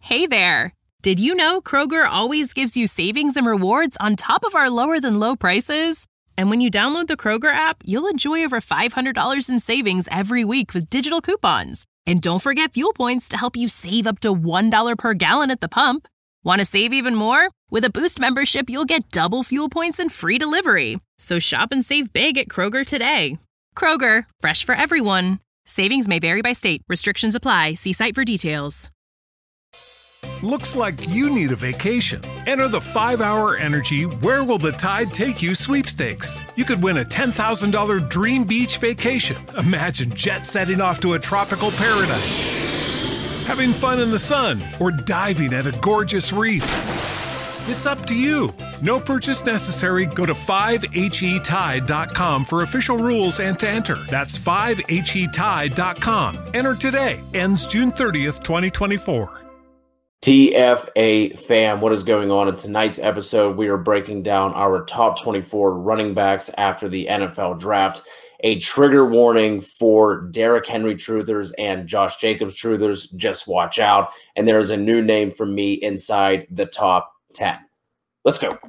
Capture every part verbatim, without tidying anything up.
Hey there! Did you know Kroger always gives you savings and rewards on top of our lower-than-low prices? And when you download the Kroger app, you'll enjoy over five hundred dollars in savings every week with digital coupons. And don't forget fuel points to help you save up to one dollar per gallon at the pump. Want to save even more? With a Boost membership, you'll get double fuel points and free delivery. So shop and save big at Kroger today. Kroger, fresh for everyone. Savings may vary by state. Restrictions apply. See site for details. Looks like you need a vacation. Enter the five hour Energy Where Will the Tide Take You sweepstakes. You could win a ten thousand dollars dream beach vacation. Imagine jet setting off to a tropical paradise, having fun in the sun, or diving at a gorgeous reef. It's up to you. No purchase necessary. Go to five H E tide dot com for official rules and to enter. That's five H E tide dot com. Enter today. Ends June thirtieth, twenty twenty-four. T F A fam, what is going on? In tonight's episode, we are breaking down our top twenty-four running backs after the N F L draft. A trigger warning for Derrick Henry truthers and Josh Jacobs truthers. Just watch out. And there is a new name for me inside the top ten. Let's go.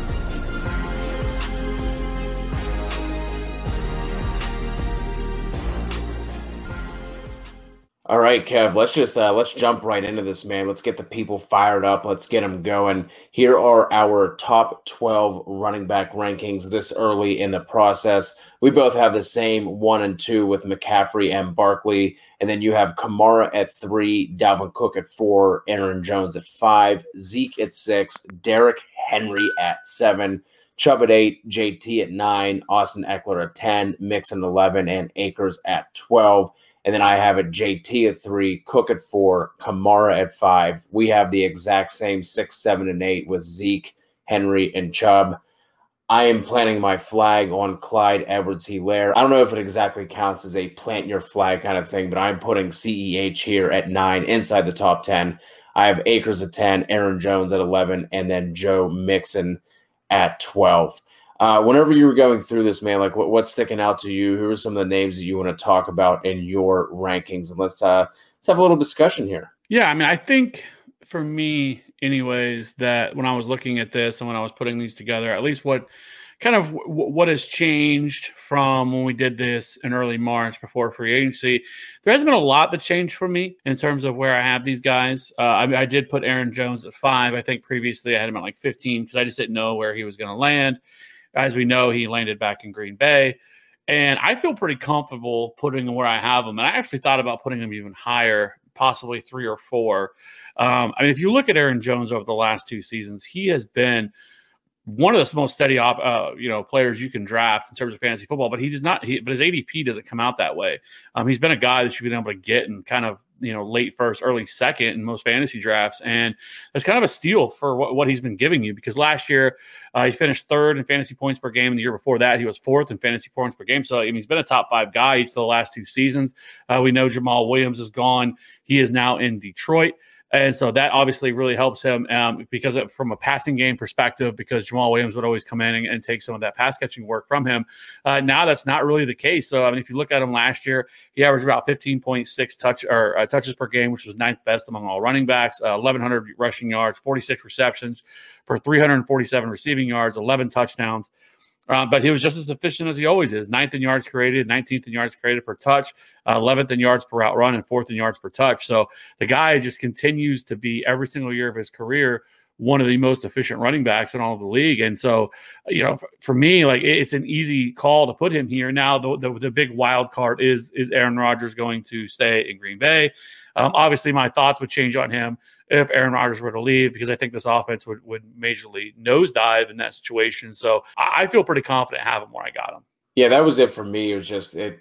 All right, Kev, let's just uh, let's jump right into this, man. Let's get the people fired up. Let's get them going. Here are our top twelve running back rankings this early in the process. We both have the same one and two with McCaffrey and Barkley. And then you have Kamara at three, Dalvin Cook at four, Aaron Jones at five, Zeke at six, Derrick Henry at seven, Chubb at eight, J T at nine, Austin Eckler at ten, Mixon at eleven, and Akers at twelve. And then I have it J T at three, Cook at four, Kamara at five. We have the exact same six, seven, and eight with Zeke, Henry, and Chubb. I am planting my flag on Clyde Edwards-Helaire. I don't know if it exactly counts as a plant your flag kind of thing, but I'm putting C E H here at nine inside the top ten. I have Akers at ten, Aaron Jones at eleven, and then Joe Mixon at twelve. Uh, whenever you were going through this, man, like what, what's sticking out to you? Who are some of the names that you want to talk about in your rankings? And let's uh, let's have a little discussion here. Yeah, I mean, I think for me, anyways, that when I was looking at this and when I was putting these together, at least what kind of w- what has changed from when we did this in early March before free agency, there hasn't been a lot that changed for me in terms of where I have these guys. Uh, I, I did put Aaron Jones at five. I think previously I had him at like fifteen because I just didn't know where he was going to land. As we know, he landed back in Green Bay. And I feel pretty comfortable putting him where I have him. And I actually thought about putting him even higher, possibly three or four. Um, I mean, if you look at Aaron Jones over the last two seasons, he has been one of the most steady op, uh, you know, players you can draft in terms of fantasy football, but he does not, he, but his A D P doesn't come out that way. Um, he's been a guy that you've been able to get in kind of, you know, late first, early second in most fantasy drafts. And it's kind of a steal for what, what he's been giving you, because last year uh, he finished third in fantasy points per game. And the year before that, he was fourth in fantasy points per game. So I mean, he's been a top five guy each of the last two seasons. Uh, we know Jamal Williams is gone. He is now in Detroit. And so that obviously really helps him um, because of, from a passing game perspective, because Jamal Williams would always come in and, and take some of that pass catching work from him. Uh, now that's not really the case. So I mean, if you look at him last year, he averaged about fifteen point six touch or uh, touches per game, which was ninth best among all running backs. Uh, eleven hundred rushing yards, forty-six receptions for three hundred forty-seven receiving yards, eleven touchdowns. Uh, but he was just as efficient as he always is. Ninth in yards created, nineteenth in yards created per touch, uh, eleventh in yards per route run, and fourth in yards per touch. So the guy just continues to be, every single year of his career, one of the most efficient running backs in all of the league. And so, you know, for, for me, like, it's an easy call to put him here. Now, the, the, the big wild card is, is Aaron Rodgers going to stay in Green Bay? Um, obviously, my thoughts would change on him if Aaron Rodgers were to leave, because I think this offense would, would majorly nosedive in that situation. So I, I feel pretty confident having where I got him. Yeah, that was it for me. It was just it.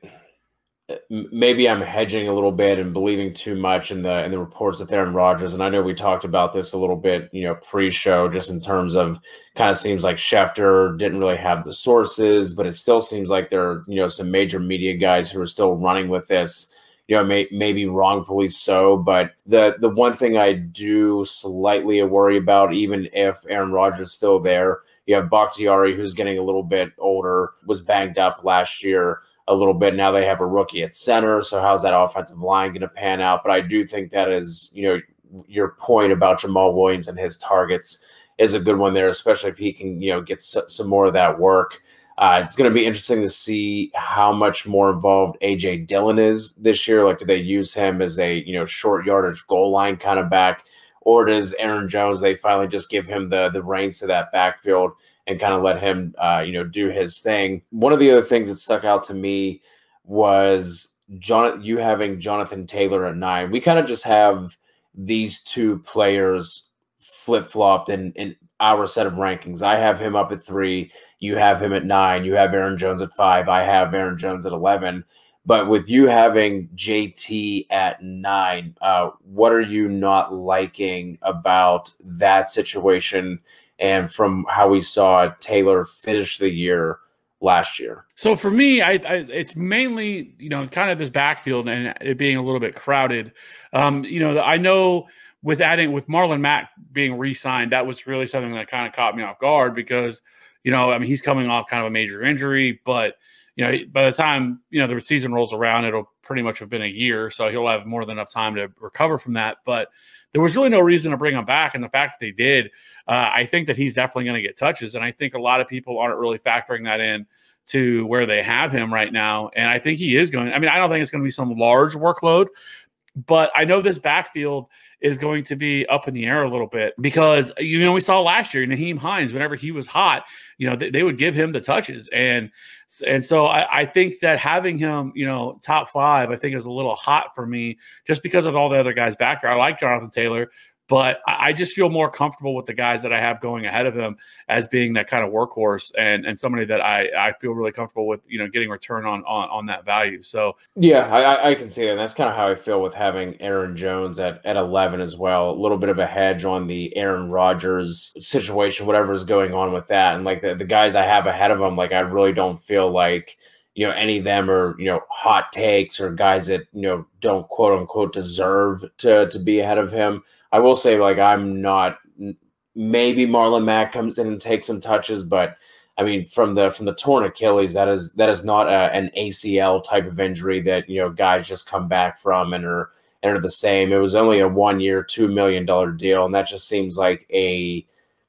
Maybe I'm hedging a little bit and believing too much in the in the reports of Aaron Rodgers. And I know we talked about this a little bit, you know, pre-show, just in terms of kind of seems like Schefter didn't really have the sources, but it still seems like there are, you know, some major media guys who are still running with this. You know, may, maybe wrongfully so, but the the one thing I do slightly worry about, even if Aaron Rodgers is still there, you have Bakhtiari, who's getting a little bit older, was banged up last year a little bit. Now they have a rookie at center, so how's that offensive line going to pan out? But I do think that is, you know, your point about Jamal Williams and his targets is a good one there, especially if he can, you know, get s- some more of that work. Uh, it's going to be interesting to see how much more involved A J Dillon is this year. Like, do they use him as a, you know, short yardage goal line kind of back, or does Aaron Jones, they finally just give him the the reins to that backfield and kind of let him, uh, you know, do his thing? One of the other things that stuck out to me was John, you having Jonathan Taylor at nine. We kind of just have these two players flip-flopped in, in our set of rankings. I have him up at three. You have him at nine. You have Aaron Jones at five. I have Aaron Jones at eleven. But with you having J T at nine, uh, what are you not liking about that situation and from how we saw Taylor finish the year last year? So for me, I, I it's mainly, you know, kind of this backfield and it being a little bit crowded. Um, you know, I know with adding with Marlon Mack being re-signed, that was really something that kind of caught me off guard because, you know, I mean, he's coming off kind of a major injury, but you know, by the time, you know, the season rolls around, it'll pretty much have been a year. So he'll have more than enough time to recover from that. But there was really no reason to bring him back. And the fact that they did, uh, I think that he's definitely going to get touches. And I think a lot of people aren't really factoring that in to where they have him right now. And I think he is going, I mean, I don't think it's going to be some large workload, but I know this backfield is going to be up in the air a little bit because, you know, we saw last year, Nyheim Hines, whenever he was hot, you know, they, they would give him the touches. And and so I, I think that having him, you know, top five, I think is a little hot for me just because of all the other guys back there. I like Jonathan Taylor, but I, I just feel more comfortable with the guys that I have going ahead of him as being that kind of workhorse and, and somebody that I, I feel really comfortable with, you know, getting return on, on, on that value. So, yeah, I, I can see that. And that's kind of how I feel with having Aaron Jones at, at eleven as well. A little bit of a hedge on the Aaron Rodgers situation, whatever is going on with that. And like the, the guys I have ahead of him, like I really don't feel like, you know, any of them are, you know, hot takes or guys that, you know, don't quote unquote deserve to, to be ahead of him. I will say, like, I'm not – maybe Marlon Mack comes in and takes some touches, but, I mean, from the from the torn Achilles, that is that is not a, an A C L type of injury that, you know, guys just come back from and are, and are the same. It was only a one-year, two million dollars deal, and that just seems like a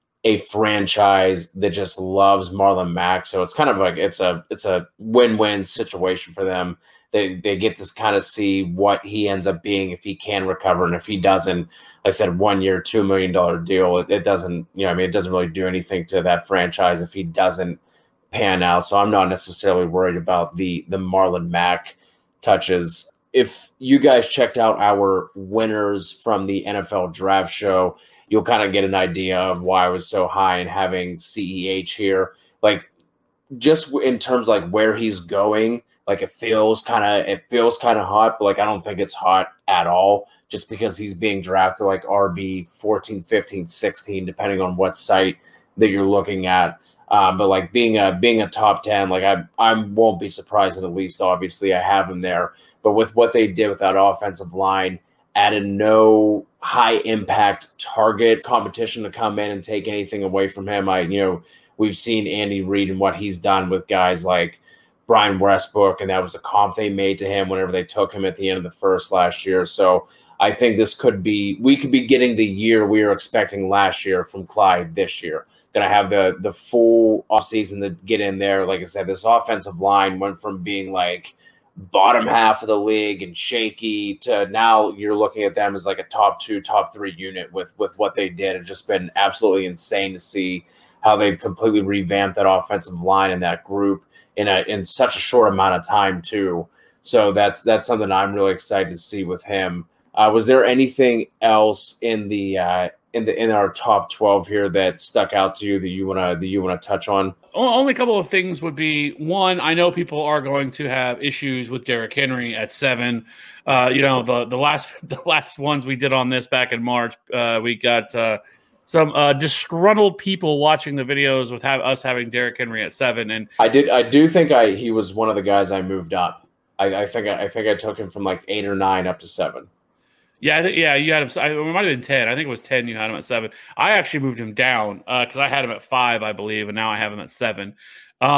a franchise that just loves Marlon Mack. So it's kind of like it's a it's a win-win situation for them. They they get to kind of see what he ends up being if he can recover, and if he doesn't, I said one year, two million dollar deal. It, it doesn't, you know, I mean, it doesn't really do anything to that franchise if he doesn't pan out. So I'm not necessarily worried about the the Marlon Mack touches. If you guys checked out our winners from the N F L draft show, you'll kind of get an idea of why I was so high in having C E H here. Like, just in terms of like where he's going. Like it feels kind of it feels kind of hot, but like I don't think it's hot at all just because he's being drafted like R B fourteen, fifteen, sixteen, depending on what site that you're looking at. Uh, but like being a being a top ten, like I I won't be surprised in the least. Obviously, I have him there, but with what they did with that offensive line, added no high impact target competition to come in and take anything away from him. I you know we've seen Andy Reid and what he's done with guys like Brian Westbrook, and that was the comp they made to him whenever they took him at the end of the first last year. So I think this could be, we could be getting the year we were expecting last year from Clyde this year. Going to have the the full offseason to get in there. Like I said, this offensive line went from being like bottom half of the league and shaky to now you're looking at them as like a top two, top three unit with, with what they did. It's just been absolutely insane to see how they've completely revamped that offensive line and that group in a in such a short amount of time too. So that's that's something I'm really excited to see with him. Uh, was there anything else in the uh, in the in our top twelve here that stuck out to you that you wanna that you wanna touch on? Only a couple of things would be one. I know people are going to have issues with Derrick Henry at seven. Uh, you know the the last the last ones we did on this back in March, uh, we got. Uh, Some uh, disgruntled people watching the videos with have, us having Derrick Henry at seven, and I did. I do think I he was one of the guys I moved up. I, I think I, I think I took him from like eight or nine up to seven. Yeah, I think, yeah, you had him. I, it might have been ten. I think it was ten. You had him at seven. I actually moved him down because uh, I had him at five, I believe, and now I have him at seven. Um,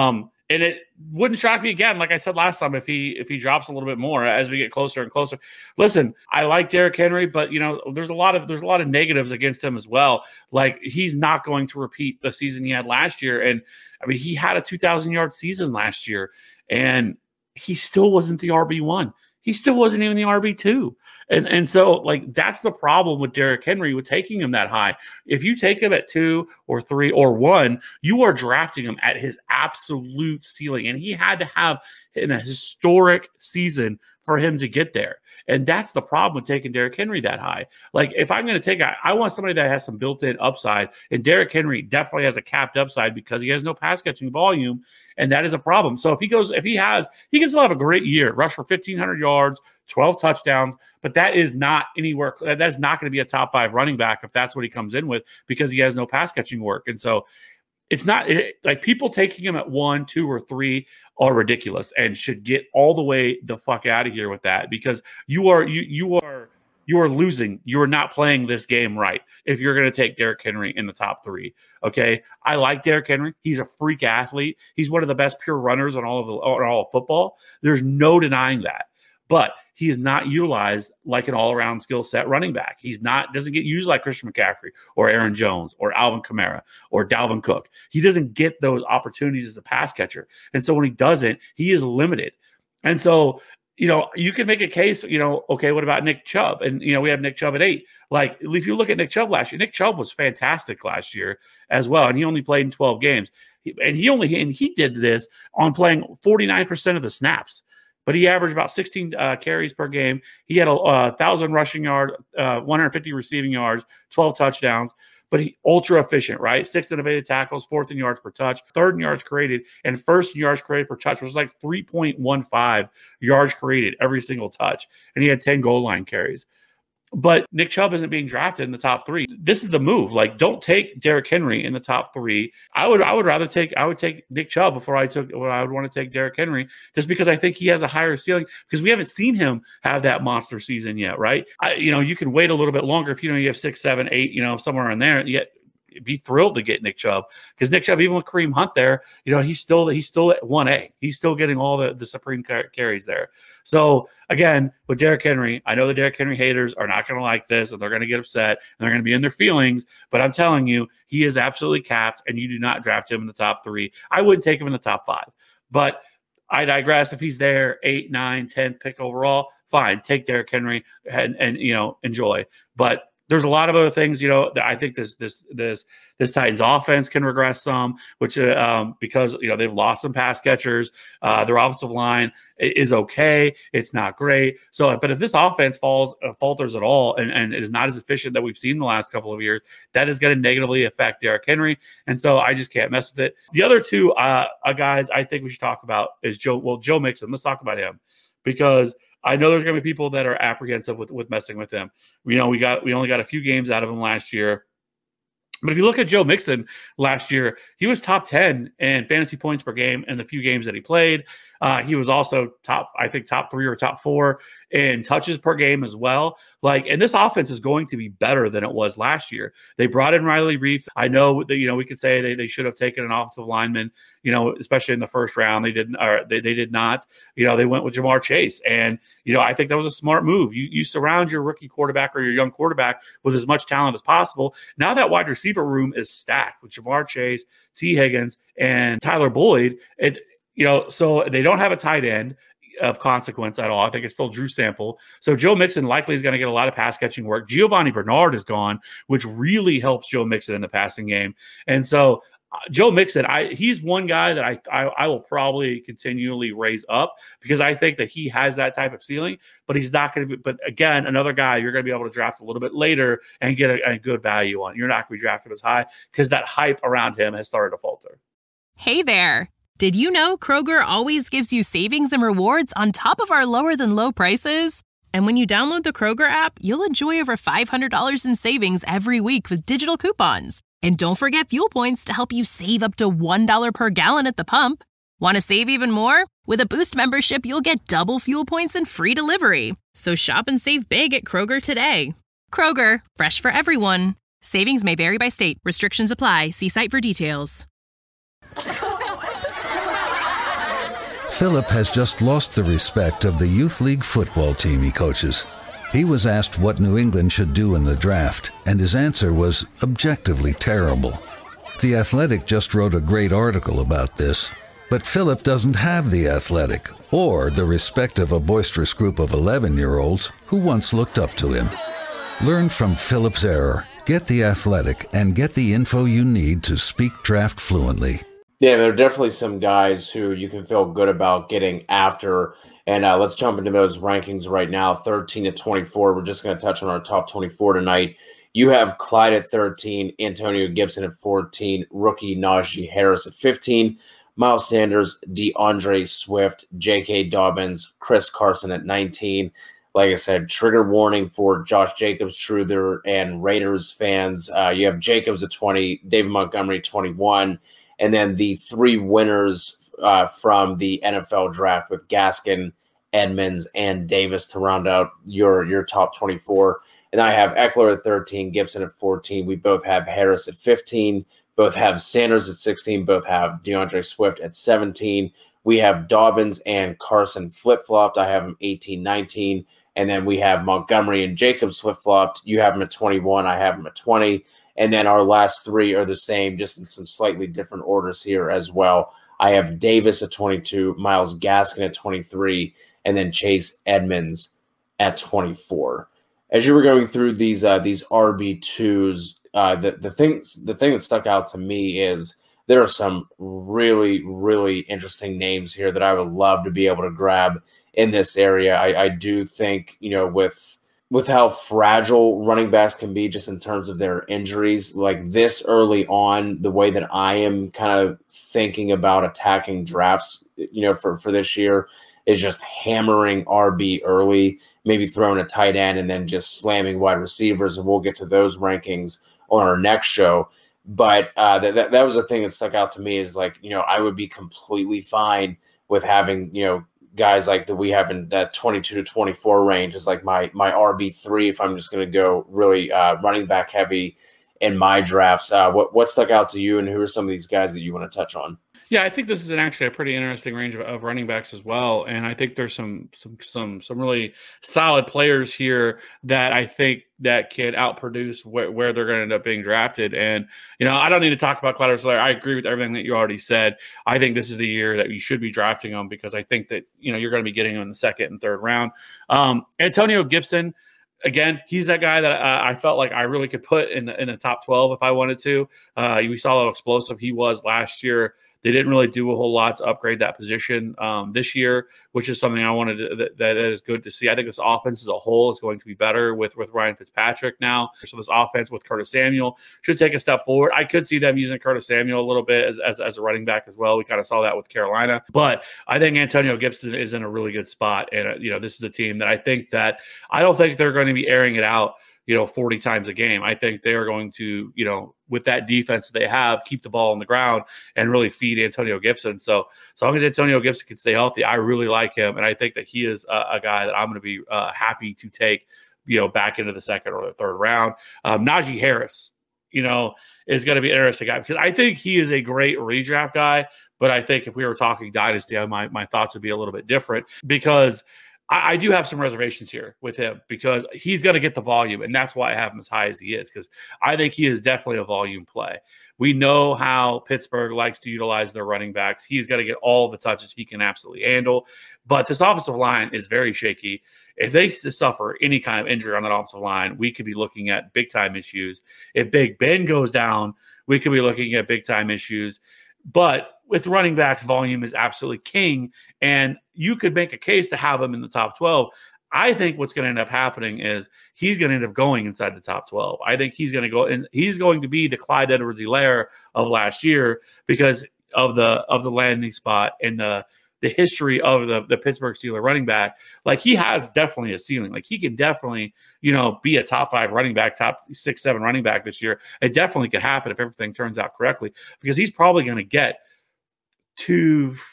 And it wouldn't shock me again, like I said last time, if he if he drops a little bit more as we get closer and closer. Listen, I like Derrick Henry, but you know, there's a lot of there's a lot of negatives against him as well. Like he's not going to repeat the season he had last year. And I mean, he had a two thousand yard season last year, and he still wasn't the R B one. He still wasn't even the R B two. And and so, like, that's the problem with Derrick Henry with taking him that high. If you take him at two or three or one, you are drafting him at his absolute ceiling. And he had to have in a historic season for him to get there. And that's the problem with taking Derrick Henry that high. Like, if I'm going to take, I, I want somebody that has some built-in upside. And Derrick Henry definitely has a capped upside because he has no pass catching volume. And that is a problem. So if he goes, if he has, he can still have a great year, rush for fifteen hundred yards, twelve touchdowns, but that is not anywhere, that is not going to be a top five running back if that's what he comes in with, because he has no pass catching work. And so it's not it, like people taking him at one, two, or three are ridiculous and should get all the way the fuck out of here with that, because you are, you, you are, you are losing. You are not playing this game right if you're going to take Derrick Henry in the top three. Okay. I like Derrick Henry. He's a freak athlete. He's one of the best pure runners on all of the, on all of football. There's no denying that. But he is not utilized like an all-around skill set running back. He's not, doesn't get used like Christian McCaffrey or Aaron Jones or Alvin Kamara or Dalvin Cook. He doesn't get those opportunities as a pass catcher. And so when he doesn't, he is limited. And so, you know, you can make a case, you know, okay, what about Nick Chubb? And, you know, we have Nick Chubb at eight. Like, if you look at Nick Chubb last year, Nick Chubb was fantastic last year as well. And he only played in twelve games. And he only, and he did this on playing forty-nine percent of the snaps. But he averaged about sixteen uh, carries per game. He had a uh, thousand rushing yard, uh, one hundred fifty receiving yards, twelve touchdowns. But he ultra efficient, right? Sixth innovative tackles, fourth in yards per touch, third in yards created, and first in yards created per touch, which was like three point one five yards created every single touch. And he had ten goal line carries. But Nick Chubb isn't being drafted in the top three. This is the move. Like, don't take Derrick Henry in the top three. I would, I would rather take, I would take Nick Chubb before I took. Well, I would want to take Derrick Henry, just because I think he has a higher ceiling. Because we haven't seen him have that monster season yet, right? I, you know, you can wait a little bit longer if you know you have six, seven, eight, you know, somewhere in there. Yet, be thrilled to get Nick Chubb, because Nick Chubb, even with Kareem Hunt there, you know, he's still he's still at one A. He's still getting all the, the supreme car- carries there. So again, with Derrick Henry, I know the Derrick Henry haters are not going to like this, and they're going to get upset, and they're going to be in their feelings. But I'm telling you, he is absolutely capped, and you do not draft him in the top three. I wouldn't take him in the top five, but I digress. If he's there, eight, nine, ten pick overall, fine. Take Derrick Henry and and you know enjoy, but. There's a lot of other things, you know, that I think this this this this Titans offense can regress some, which uh, um, because you know they've lost some pass catchers. Uh, their offensive line is okay, it's not great. So, but if this offense falls uh, falters at all and, and is not as efficient that we've seen the last couple of years, that is going to negatively affect Derrick Henry. And so I just can't mess with it. The other two uh, uh, guys I think we should talk about is Joe. Well, Joe Mixon. Let's talk about him, because I know there's going to be people that are apprehensive with, with messing with him. You know, we got we only got a few games out of him last year. But if you look at Joe Mixon last year, he was top ten in fantasy points per game in the few games that he played. Uh, he was also top, I think, top three or top four in touches per game as well. Like, and this offense is going to be better than it was last year. They brought in Riley Reif. I know that, you know, we could say they, they should have taken an offensive lineman, you know, especially in the first round. They didn't, or they, they did not. You know, they went with Jamar Chase. And, you know, I think that was a smart move. You, you surround your rookie quarterback or your young quarterback with as much talent as possible. Now that wide receiver room is stacked with Jamar Chase, T. Higgins, and Tyler Boyd. It, You know, so they don't have a tight end of consequence at all. I think it's still Drew Sample. So Joe Mixon likely is going to get a lot of pass catching work. Giovanni Bernard is gone, which really helps Joe Mixon in the passing game. And so uh, Joe Mixon, I he's one guy that I, I I will probably continually raise up, because I think that he has that type of ceiling, but he's not going to be. But again, another guy you're going to be able to draft a little bit later and get a, a good value on. You're not going to be drafted as high because that hype around him has started to falter. Hey there. Did you know Kroger always gives you savings and rewards on top of our lower than low prices? And when you download the Kroger app, you'll enjoy over five hundred dollars in savings every week with digital coupons. And don't forget fuel points to help you save up to one dollar per gallon at the pump. Want to save even more? With a Boost membership, you'll get double fuel points and free delivery. So shop and save big at Kroger today. Kroger, fresh for everyone. Savings may vary by state. Restrictions apply. See site for details. Philip has just lost the respect of the youth league football team he coaches. He was asked what New England should do in the draft, and his answer was objectively terrible. The Athletic just wrote a great article about this, but Philip doesn't have the Athletic or the respect of a boisterous group of eleven-year-olds who once looked up to him. Learn from Philip's error, get the Athletic, and get the info you need to speak draft fluently. Yeah, there are definitely some guys who you can feel good about getting after. And uh, let's jump into those rankings right now, thirteen to twenty-four. We're just going to touch on our top twenty-four tonight. You have Clyde at thirteen, Antonio Gibson at fourteen, rookie Najee Harris at fifteen, Miles Sanders, DeAndre Swift, J K. Dobbins, Chris Carson at nineteen. Like I said, trigger warning for Josh Jacobs, Truther, and Raiders fans. Uh, you have Jacobs at twenty, David Montgomery twenty-one, and then the three winners uh, from the N F L draft with Gaskin, Edmonds, and Davis to round out your, your top twenty-four. And I have Eckler at thirteen, Gibson at fourteen. We both have Harris at fifteen. Both have Sanders at sixteen. Both have DeAndre Swift at seventeen. We have Dobbins and Carson flip-flopped. I have them eighteen, nineteen. And then we have Montgomery and Jacobs flip-flopped. You have them at twenty-one. I have them at twenty. And then our last three are the same, just in some slightly different orders here as well. I have Davis at twenty-two, Myles Gaskin at twenty-three, and then Chase Edmonds at twenty-four. As you were going through these uh, these R B twos, uh, the the things the thing that stuck out to me is there are some really really interesting names here that I would love to be able to grab in this area. I, I do think, you know, with with how fragile running backs can be just in terms of their injuries, like this early on, the way that I am kind of thinking about attacking drafts, you know, for, for this year is just hammering R B early, maybe throwing a tight end and then just slamming wide receivers. And we'll get to those rankings on our next show. But uh, that, that, that was the thing that stuck out to me is like, you know, I would be completely fine with having, you know, guys like that we have in that twenty-two to twenty-four range is like my my R B three if I'm just going to go really uh, running back heavy in my drafts. Uh, what what stuck out to you, and who are some of these guys that you want to touch on? Yeah, I think this is an actually a pretty interesting range of, of running backs as well, and I think there's some some some some really solid players here that I think that can outproduce wh- where they're going to end up being drafted. And you know, I don't need to talk about Clyde Edwards-Helaire. I agree with everything that you already said. I think this is the year that you should be drafting them because I think that you know you're going to be getting them in the second and third round. Um, Antonio Gibson. Again, he's that guy that uh, I felt like I really could put in in the top twelve if I wanted to. Uh, we saw how explosive he was last year. They didn't really do a whole lot to upgrade that position um, this year, which is something I wanted to, that, that is good to see. I think this offense as a whole is going to be better with, with Ryan Fitzpatrick now. So this offense with Curtis Samuel should take a step forward. I could see them using Curtis Samuel a little bit as, as, as a running back as well. We kind of saw that with Carolina. But I think Antonio Gibson is in a really good spot. And, uh, you know, this is a team that I think that I don't think they're going to be airing it out, you know, forty times a game. I think they are going to, you know, with that defense that they have, keep the ball on the ground and really feed Antonio Gibson. So as long as Antonio Gibson can stay healthy, I really like him. And I think that he is a, a guy that I'm going to be uh, happy to take, you know, back into the second or the third round. Um, Najee Harris, you know, is going to be an interesting guy because I think he is a great redraft guy. But I think if we were talking dynasty, my, my thoughts would be a little bit different because I do have some reservations here with him because he's going to get the volume, and that's why I have him as high as he is because I think he is definitely a volume play. We know how Pittsburgh likes to utilize their running backs. He's got to get all the touches he can absolutely handle, but this offensive line is very shaky. If they suffer any kind of injury on that offensive line, we could be looking at big-time issues. If Big Ben goes down, we could be looking at big-time issues. But with running backs, volume is absolutely king, and you could make a case to have him in the top twelve. I think what's going to end up happening is he's going to end up going inside the top twelve. I think he's going to go, and he's going to be the Clyde Edwards-Helaire of last year because of the of the landing spot and the the history of the, the Pittsburgh Steelers running back. Like, he has definitely a ceiling. Like, he can definitely, you know, be a top five running back, top six, seven running back this year. It definitely could happen if everything turns out correctly because he's probably going to get two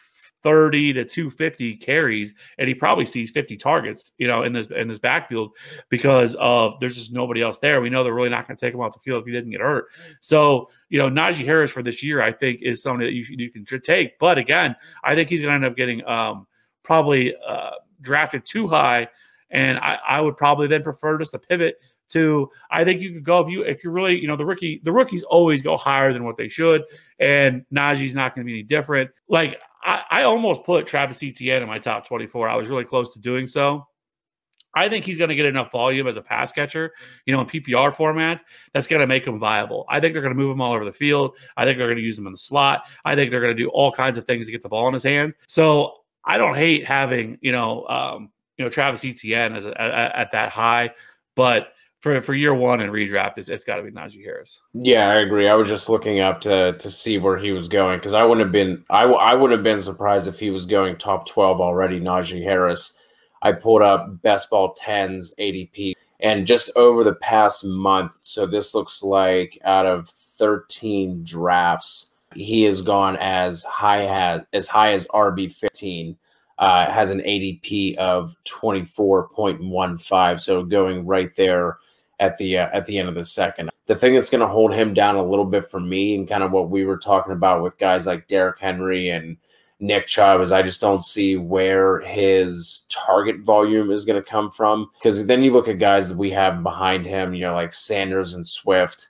thirty to two fifty carries, and he probably sees fifty targets, you know, in this in this backfield because of there's just nobody else there. We know they're really not going to take him off the field if he didn't get hurt. So, you know, Najee Harris for this year, I think, is somebody that you, you can take. But again, I think he's going to end up getting um, probably uh, drafted too high, and I, I would probably then prefer just to pivot to, I think you could go if you if you're really, you know, the rookie, the rookies always go higher than what they should, and Najee's not going to be any different. Like I, I almost put Travis Etienne in my top twenty-four. I was really close to doing so. I think he's going to get enough volume as a pass catcher, you know, in P P R formats, that's going to make him viable. I think they're going to move him all over the field. I think they're going to use him in the slot. I think they're going to do all kinds of things to get the ball in his hands. So I don't hate having, you know, um, you know, Travis Etienne as a, at, at that high, but For for year one and redraft, it's, it's got to be Najee Harris. Yeah, I agree. I was just looking up to to see where he was going because I wouldn't have been I, w- I would have been surprised if he was going top twelve already. Najee Harris. I pulled up Best Ball ten's A D P, and just over the past month, so this looks like out of thirteen drafts, he has gone as high as as high as R B fifteen. Uh, has an A D P of twenty-four point one five, so going right there at the uh, at the end of the second. The thing that's going to hold him down a little bit for me, and kind of what we were talking about with guys like Derrick Henry and Nick Chubb, is I just don't see where his target volume is going to come from. Because then you look at guys that we have behind him, you know, like Sanders and Swift.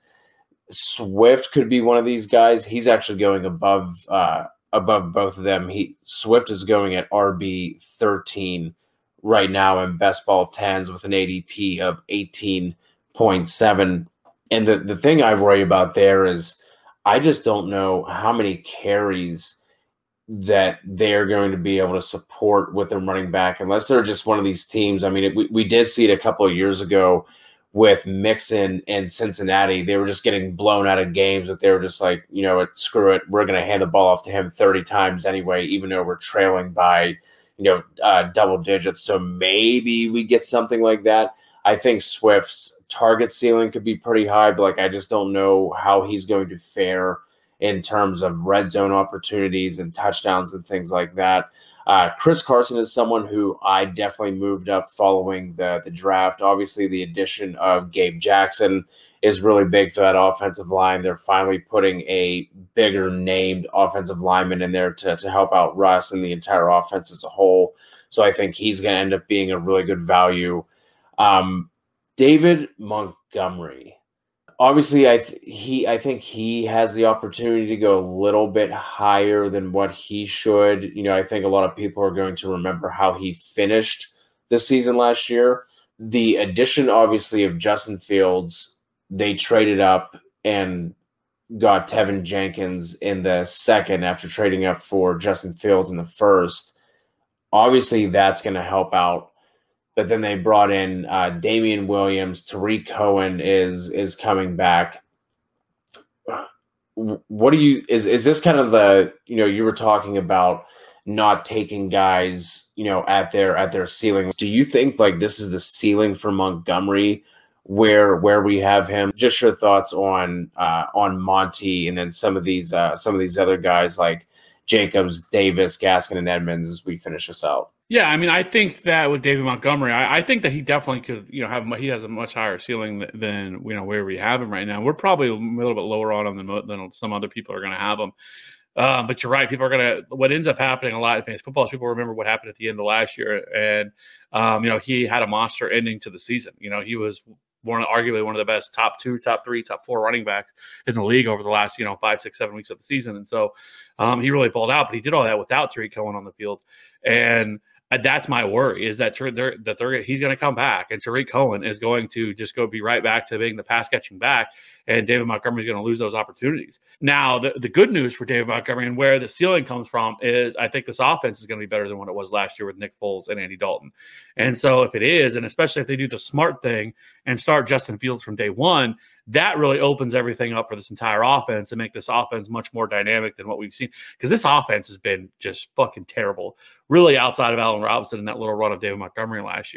Swift could be one of these guys. He's actually going above uh, above both of them. He Swift is going at R B thirteen right now in Best Ball tens with an A D P of eighteen point seven. And the, the thing I worry about there is I just don't know how many carries that they're going to be able to support with their running back unless they're just one of these teams. I mean, it, we, we did see it a couple of years ago with Mixon and Cincinnati. They were just getting blown out of games, but they were just like, you know, screw it. We're going to hand the ball off to him thirty times anyway, even though we're trailing by, you know, uh, double digits. So maybe we get something like that. I think Swift's target ceiling could be pretty high, but like I just don't know how he's going to fare in terms of red zone opportunities and touchdowns and things like that. Uh, Chris Carson is someone who I definitely moved up following the, the draft. Obviously, the addition of Gabe Jackson is really big for that offensive line. They're finally putting a bigger named offensive lineman in there to, to help out Russ and the entire offense as a whole. So I think he's going to end up being a really good value. Um, David Montgomery. Obviously, I th- he I think he has the opportunity to go a little bit higher than what he should. You know, I think a lot of people are going to remember how he finished the season last year. The addition, obviously, of Justin Fields, they traded up and got Tevin Jenkins in the second after trading up for Justin Fields in the first. Obviously, that's going to help out. But then they brought in uh, Damian Williams. Tariq Cohen is is coming back. What do you is is this kind of the, you know, you were talking about not taking guys, you know, at their at their ceiling. Do you think like this is the ceiling for Montgomery where where we have him? Just your thoughts on uh, on Monty and then some of these uh, some of these other guys like Jacobs, Davis, Gaskin, and Edmonds as we finish this out. Yeah, I mean, I think that with David Montgomery, I, I think that he definitely could, you know, have he has a much higher ceiling than, than you know where we have him right now. We're probably a little bit lower on him than, than some other people are going to have him. Uh, but you're right, people are going to. What ends up happening a lot in fantasy football is people remember what happened at the end of last year, and um, you know he had a monster ending to the season. You know, he was one arguably one of the best top two, top three, top four running backs in the league over the last, you know, five, six, seven weeks of the season. And so um, he really balled out, but he did all that without Tariq Cohen on the field. And that's my worry is that they're, that they're, he's going to come back and Tariq Cohen is going to just go be right back to being the pass catching back. And David Montgomery is going to lose those opportunities. Now, the, the good news for David Montgomery and where the ceiling comes from is I think this offense is going to be better than what it was last year with Nick Foles and Andy Dalton. And so if it is, and especially if they do the smart thing and start Justin Fields from day one, that really opens everything up for this entire offense and make this offense much more dynamic than what we've seen. Because this offense has been just fucking terrible, really outside of Allen Robinson and that little run of David Montgomery last year.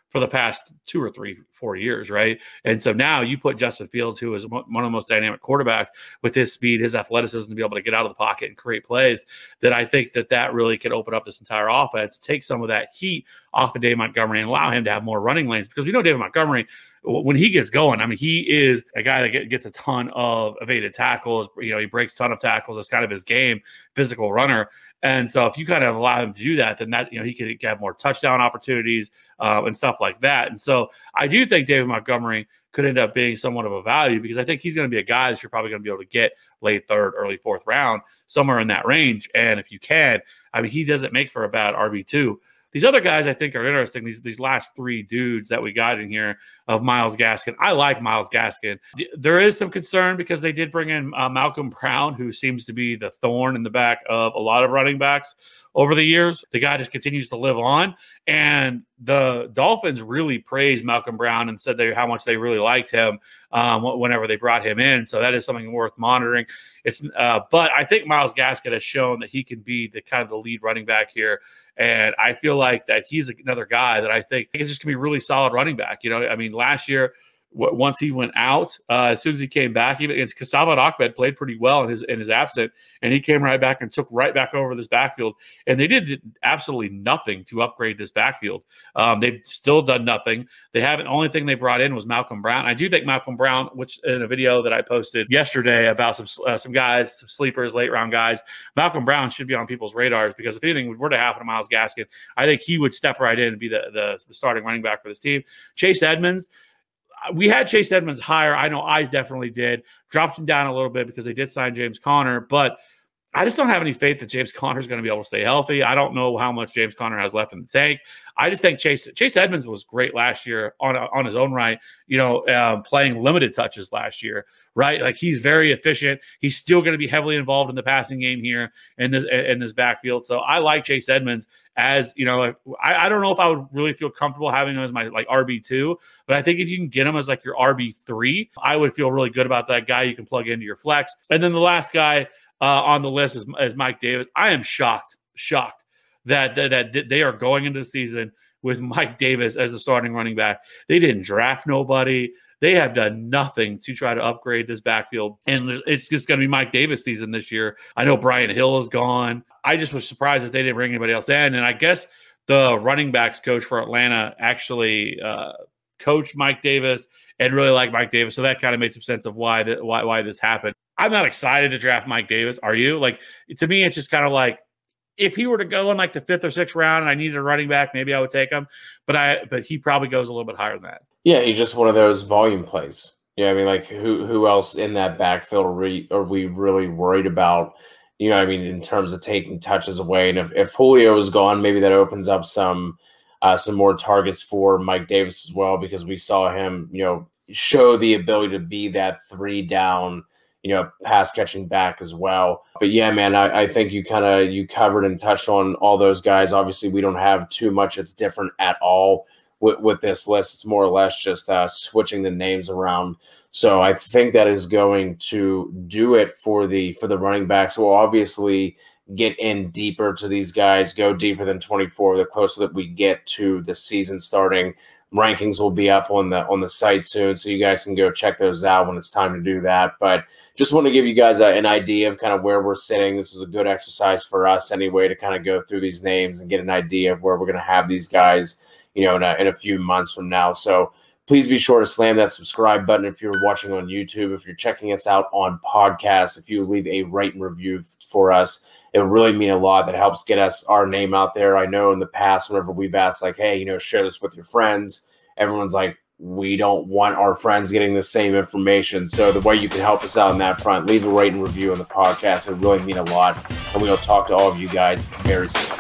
for the past two or three, four years, right? And so now you put Justin Fields, who is one of the most dynamic quarterbacks, with his speed, his athleticism to be able to get out of the pocket and create plays, that I think that that really could open up this entire offense, take some of that heat off of David Montgomery and allow him to have more running lanes, because we know David Montgomery, when he gets going, I mean, he is a guy that gets a ton of evaded tackles. You know, he breaks a ton of tackles. That's kind of his game, physical runner. And so if you kind of allow him to do that, then that, you know, he could have more touchdown opportunities uh, and stuff like that. And so I do think David Montgomery could end up being somewhat of a value, because I think he's going to be a guy that you're probably going to be able to get late third, early fourth round, somewhere in that range. And if you can, I mean, he doesn't make for a bad R B two. These other guys I think are interesting. These these last three dudes that we got in here of Myles Gaskin. I like Myles Gaskin. There is some concern because they did bring in uh, Malcolm Brown, who seems to be the thorn in the back of a lot of running backs over the years. The guy just continues to live on. And the Dolphins really praised Malcolm Brown and said they, how much they really liked him um, whenever they brought him in. So that is something worth monitoring. It's, uh, but I think Myles Gaskin has shown that he can be the kind of the lead running back here. And I feel like that he's another guy that I think is just going to be a really solid running back. You know, I mean, last year, w- once he went out, uh, as soon as he came back, even against Salvon Ahmed played pretty well in his in his absence, and he came right back and took right back over this backfield. And they did absolutely nothing to upgrade this backfield. Um, they've still done nothing. They haven't. Only thing they brought in was Malcolm Brown. I do think Malcolm Brown, which in a video that I posted yesterday about some uh, some guys, some sleepers, late round guys, Malcolm Brown should be on people's radars, because if anything were to happen to Myles Gaskin, I think he would step right in and be the, the, the starting running back for this team. Chase Edmonds, we had Chase Edmonds higher. I know I definitely did. Dropped him down a little bit because they did sign James Conner, but I just don't have any faith that James Conner is going to be able to stay healthy. I don't know how much James Conner has left in the tank. I just think Chase Chase Edmonds was great last year on on his own right, you know, uh, playing limited touches last year, right? Like, he's very efficient. He's still going to be heavily involved in the passing game here in this in this backfield. So I like Chase Edmonds as, you know, I, I don't know if I would really feel comfortable having him as my like R B two, but I think if you can get him as like your R B three, I would feel really good about that guy you can plug into your flex. And then the last guy Uh, on the list is, is Mike Davis. I am shocked, shocked that, that that they are going into the season with Mike Davis as the starting running back. They didn't draft nobody. They have done nothing to try to upgrade this backfield. And it's just going to be Mike Davis season this year. I know Brian Hill is gone. I just was surprised that they didn't bring anybody else in. And I guess the running backs coach for Atlanta actually uh, coached Mike Davis and really liked Mike Davis. So that kind of made some sense of why that why why this happened. I'm not excited to draft Mike Davis. Are you? Like, to me, it's just kind of like, if he were to go in like the fifth or sixth round and I needed a running back, maybe I would take him. But I, but he probably goes a little bit higher than that. Yeah, he's just one of those volume plays. Yeah, I mean, like, who who else in that backfield are we, are we really worried about? You know, I mean, in terms of taking touches away. And if, if Julio is gone, maybe that opens up some uh, some more targets for Mike Davis as well, because we saw him, you know, show the ability to be that three down, you know, pass catching back as well. But yeah, man, I, I think you kind of, you covered and touched on all those guys. Obviously, we don't have too much that's different at all with, with this list. It's more or less just uh, switching the names around. So I think that is going to do it for the, for the running backs. We'll obviously get in deeper to these guys, go deeper than twenty-four, the closer that we get to the season starting. Rankings will be up on the on the site soon, so you guys can go check those out when it's time to do that. But just want to give you guys a, an idea of kind of where we're sitting. This is a good exercise for us anyway, to kind of go through these names and get an idea of where we're going to have these guys, you know, in a, in a few months from now. So please be sure to slam that subscribe button if you're watching on YouTube. If you're checking us out on podcasts, if you leave a rate and review for us, it would really mean a lot. That helps get us our name out there. I know in the past, whenever we've asked, like, hey, you know, share this with your friends, everyone's like, we don't want our friends getting the same information. So the way you can help us out on that front, leave a rate and review on the podcast. It would really mean a lot. And we'll talk to all of you guys very soon.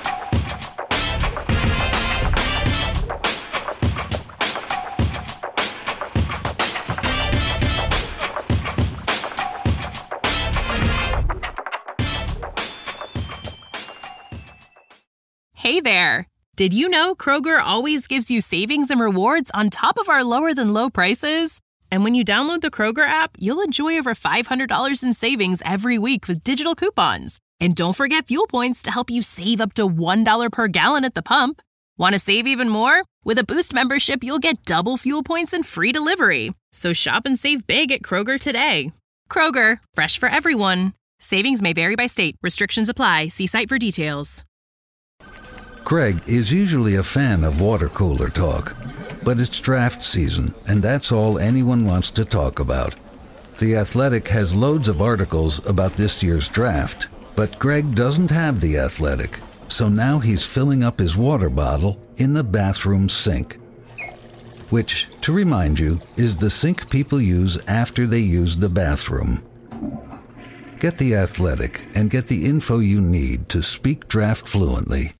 Hey there! Did you know Kroger always gives you savings and rewards on top of our lower-than-low prices? And when you download the Kroger app, you'll enjoy over five hundred dollars in savings every week with digital coupons. And don't forget fuel points to help you save up to one dollar per gallon at the pump. Want to save even more? With a Boost membership, you'll get double fuel points and free delivery. So shop and save big at Kroger today. Kroger, fresh for everyone. Savings may vary by state. Restrictions apply. See site for details. Greg is usually a fan of water cooler talk, but it's draft season, and that's all anyone wants to talk about. The Athletic has loads of articles about this year's draft, but Greg doesn't have The Athletic, so now he's filling up his water bottle in the bathroom sink, which, to remind you, is the sink people use after they use the bathroom. Get The Athletic and get the info you need to speak draft fluently